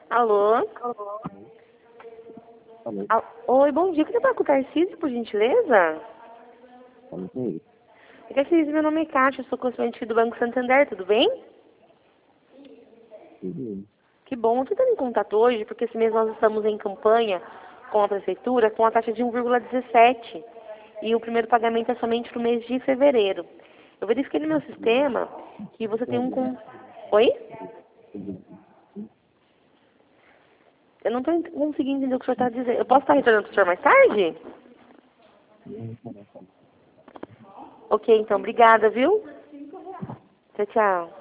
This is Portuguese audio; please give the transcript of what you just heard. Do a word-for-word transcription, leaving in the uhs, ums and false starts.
Alô? Alô? Al- Oi, bom dia. Queria falar com o Tarcísio, por gentileza? Fala com ele. Tarcísio, meu nome é Kátia, eu sou consulente do Banco Santander, tudo bem? Tudo bem. Que bom. Estou entrando em contato hoje porque esse mês nós estamos em campanha com a prefeitura com a taxa de um vírgula dezessete e o primeiro pagamento é somente no mês de fevereiro. Eu verifiquei no meu sistema que você tem um... Com... Oi? Eu não estou conseguindo entender o que o senhor está dizendo. Eu posso estar retornando para o senhor mais tarde? Ok, então, obrigada, viu? Tchau, tchau.